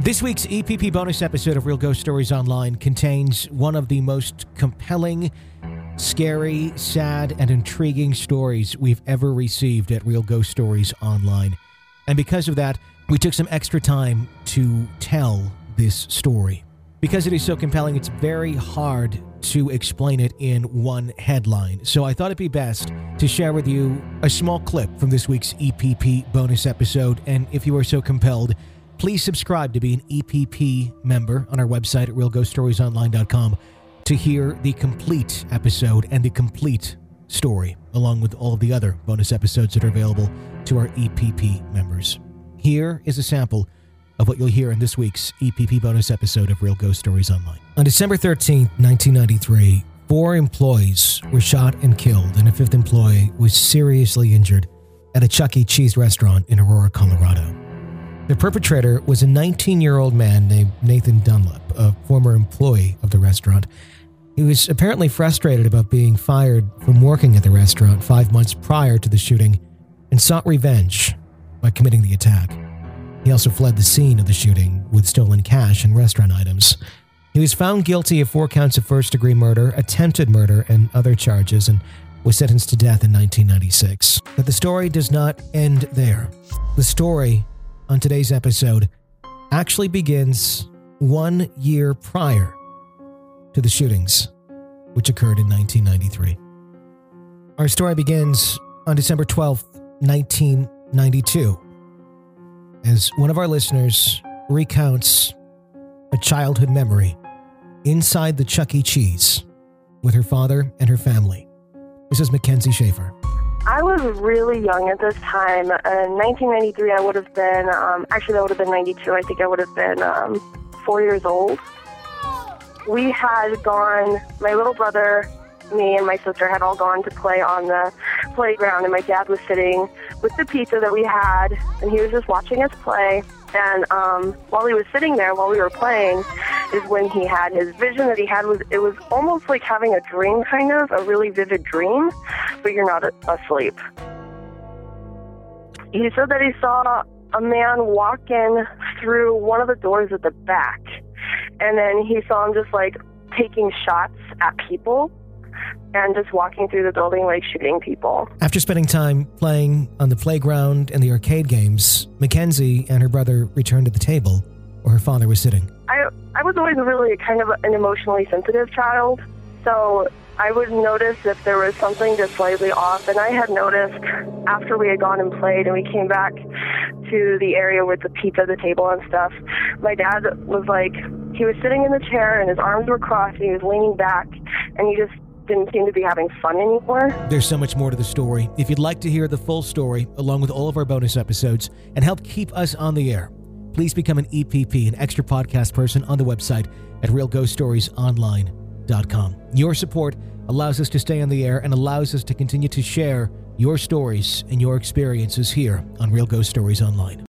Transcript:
This week's EPP bonus episode of Real Ghost Stories Online contains one of the most compelling, scary, sad, and intriguing stories we've ever received at Real Ghost Stories Online. And because of that, we took some extra time to tell this story. Because it is so compelling, it's very hard to explain it in one headline. So I thought it'd be best to share with you a small clip from this week's EPP bonus episode. And if you are so compelled, please subscribe to be an EPP member on our website at realghoststoriesonline.com to hear the complete episode and the complete story, along with all of the other bonus episodes that are available to our EPP members. Here is a sample of what you'll hear in this week's EPP bonus episode of Real Ghost Stories Online. On December 13th, 1993, 4 employees were shot and killed, and a 5th employee was seriously injured at a Chuck E. Cheese restaurant in Aurora, Colorado. The perpetrator was a 19-year-old man named Nathan Dunlap, a former employee of the restaurant. He was apparently frustrated about being fired from working at the restaurant 5 months prior to the shooting and sought revenge by committing the attack. He also fled the scene of the shooting with stolen cash and restaurant items. He was found guilty of 4 counts of first-degree murder, attempted murder, and other charges, and was sentenced to death in 1996. But the story does not end there. The story on today's episode actually begins 1 year prior to the shootings, which occurred in 1993. Our story begins on December 12th, 1992. As one of our listeners recounts a childhood memory inside the Chuck E. Cheese with her father and her family. This is Mackenzie Schaefer. I was really young at this time. In 1993, I would have been, actually that would have been 92. I think I would have been 4 years old. We had gone, my little brother, me, and my sister had all gone to play on the playground, and my dad was sitting with the pizza that we had, and he was just watching us play. And while he was sitting there, while we were playing, is when he had his vision that he had. It was almost like having a dream, kind of, a really vivid dream, but you're not asleep. He said that he saw a man walk in through one of the doors at the back, and then he saw him just like taking shots at people and just walking through the building, like shooting people. After spending time playing on the playground and the arcade games, Mackenzie and her brother returned to the table where her father was sitting. I was always really kind of an emotionally sensitive child, so I would notice if there was something just slightly off, and I had noticed after we had gone and played and we came back to the area with the pizza, the table and stuff, my dad was like, he was sitting in the chair and his arms were crossed and he was leaning back, and he just didn't seem to be having fun anymore. There's so much more to the story. If you'd like to hear the full story, along with all of our bonus episodes, and help keep us on the air, please become an EPP, an extra podcast person on the website at realghoststoriesonline.com. Your support allows us to stay on the air and allows us to continue to share your stories and your experiences here on Real Ghost Stories Online.